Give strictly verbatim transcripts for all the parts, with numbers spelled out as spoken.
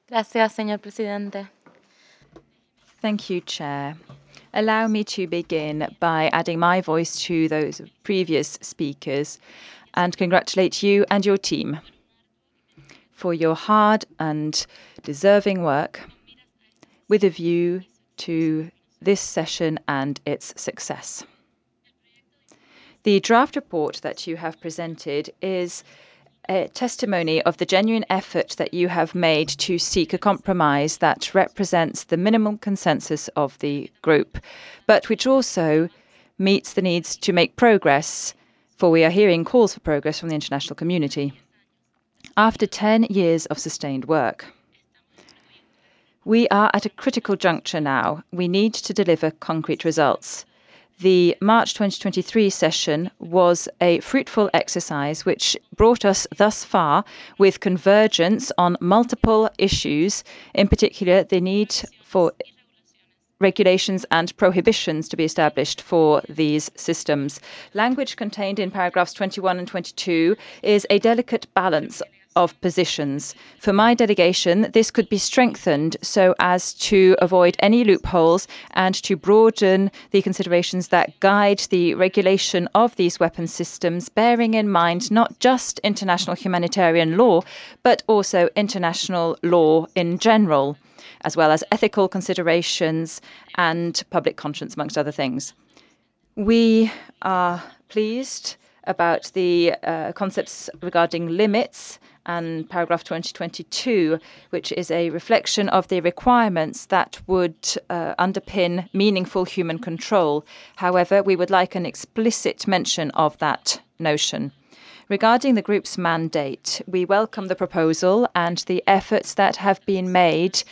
Gracias, señor presidente. Thank you, Chair. Allow me to begin by adding my voice to those of previous speakers and congratulate you and your team for your hard and deserving work with a view to this session and its success. The draft report that you have presented is a testimony of the genuine effort that you have made to seek a compromise that represents the minimum consensus of the group, but which also meets the needs to make progress, for we are hearing calls for progress from the international community. After ten years of sustained work, we are at a critical juncture now. We need to deliver concrete results. The March twenty twenty-three session was a fruitful exercise which brought us thus far with convergence on multiple issues, in particular the need for regulations and prohibitions to be established for these systems. Language contained in paragraphs twenty-one and twenty-two is a delicate balance of positions. For my delegation, this could be strengthened so as to avoid any loopholes and to broaden the considerations that guide the regulation of these weapon systems, bearing in mind not just international humanitarian law, but also international law in general, as well as ethical considerations and public conscience, amongst other things. We are pleased about the uh, concepts regarding limits and paragraph twenty twenty-two, which is a reflection of the requirements that would uh, underpin meaningful human control. However, we would like an explicit mention of that notion. Regarding the group's mandate, we welcome the proposal and the efforts that have been made,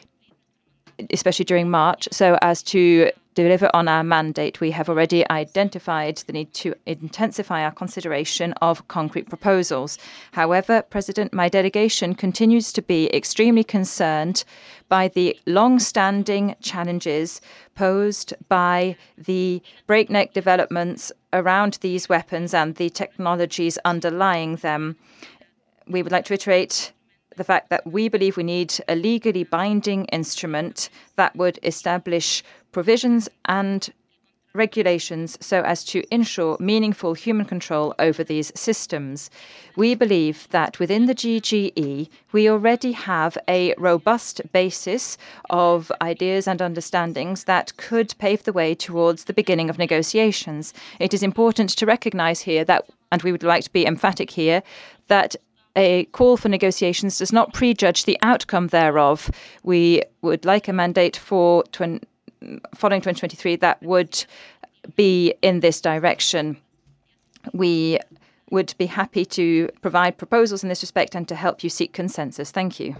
especially during March, so as to deliver on our mandate. We have already identified the need to intensify our consideration of concrete proposals. However, President, my delegation continues to be extremely concerned by the long-standing challenges posed by the breakneck developments around these weapons and the technologies underlying them. We would like to reiterate the fact that we believe we need a legally binding instrument that would establish provisions and regulations so as to ensure meaningful human control over these systems. We believe that within the G G E, we already have a robust basis of ideas and understandings that could pave the way towards the beginning of negotiations. It is important to recognize here that, and we would like to be emphatic here, that a call for negotiations does not prejudge the outcome thereof. We would like a mandate for twen- following twenty twenty-three that would be in this direction. We would be happy to provide proposals in this respect and to help you seek consensus. Thank you.